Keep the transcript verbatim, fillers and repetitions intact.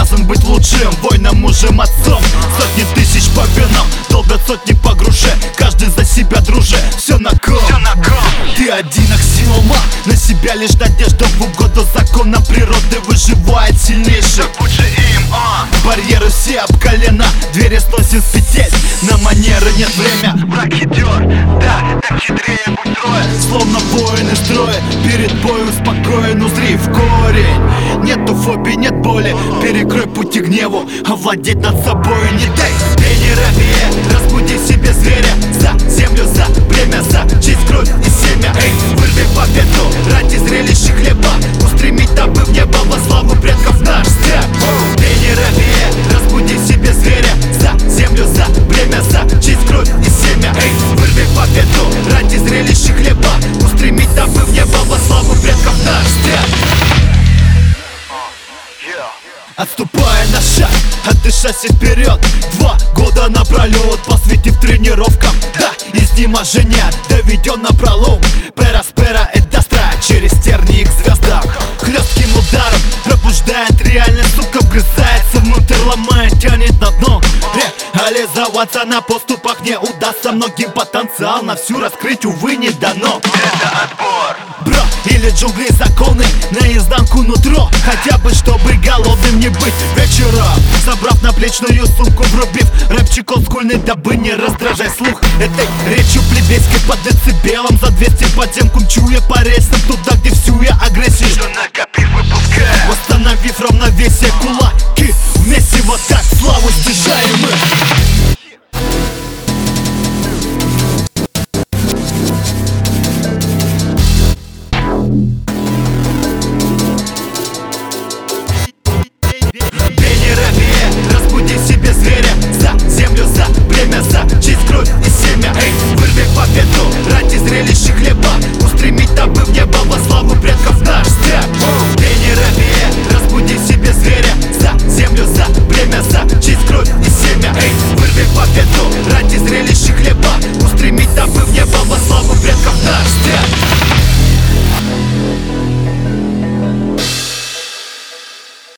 обязан быть лучшим воином, мужем, отцом. Сотни тысяч по венам, долбят сотни по груше. Каждый за себя, друже, все на ком, все на ком. Ты один аксиома, на себя лишь надежда. В угоду законам природы выживает сильнейший. Будь же им, а! Барьеры все об колено, двери сносим с петель. На манеры нет время. Враг хитер, да, так хитрее будь трое. Словно воины строя, перед боем спокоен, узри в корень. Нету фобии, нет боли, перекрой пути гневу. Овладеть над собой не дай. Ты не рабее, разбуди в себе зверя. За землю, за племя, за честь, кровь и семя. Эй, вырви победу ради зрелища хлеба. Устремить табы в небо во славу предков наш степ. Ты не рабее, разбуди в себе зверя. За землю, за племя, за честь, кровь и семя. Эй, вырви победу ради зрелища хлеба. Устремить табы в небо во славу предков наш степ. Отступая на шаг, отдышась вперед. Два года напролет, посвятив тренировкам. Да, изнеможение доведен на пролом. Пераспера и достра через тернии к звездам. Хлестким ударом пробуждает реальность, сука, вгрызается внутрь, ломает, тянет на дно. Реализоваться на поступах не удастся. Многим потенциал на всю раскрыть, увы, не дано. Это отбор. Бро, или джунгли законы, наизнанку нутро. Хотя бы, чтобы голодным не быть вечером. Собрав наплечную сумку, врубив рэпчик олдскульный, дабы не раздражать слух этой речью плебейской по децибелам. За двести подземку мчу я по рельсам туда, где всю я агрессию, Что накопив, выпуская. восстановив равновесие, кулаки вместе вот так славу стяжаем мы.